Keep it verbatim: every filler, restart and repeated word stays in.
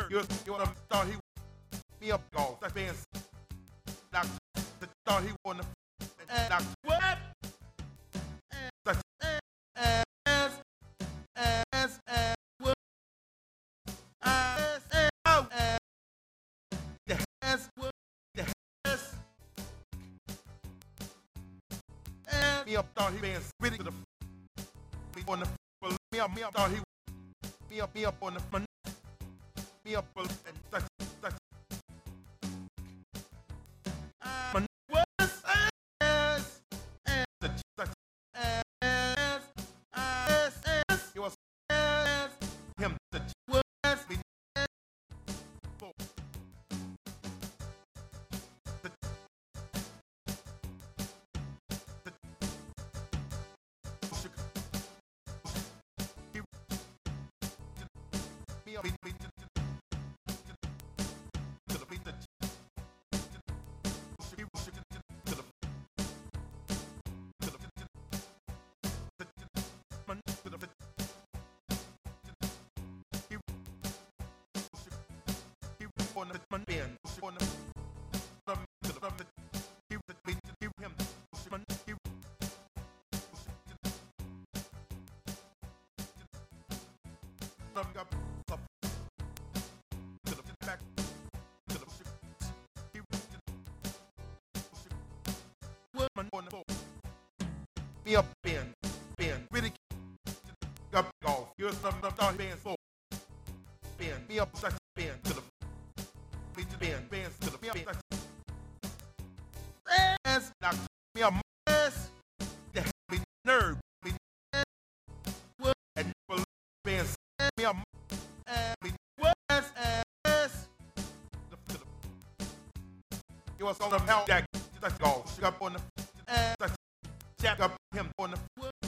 nerd. You you thought he me up golf. That's being knocked. Thought he wanna knock what? That's as as as what? As as the has what the has me up thought he being spitting to the me on the me up me up thought he me up me up on the front me up and touch touch man was as as touch as as as he was as him the was me on the man band on the from the from the he the beat to him man he from up up to the back to the he woman on the floor me up band band really up golf you're from the down band floor band me up such band to the band, bands to the band. As knock me a mess, the happy nerve, me and bands me a me was as you was on the hell jack, just go, shake up on the jack up him on the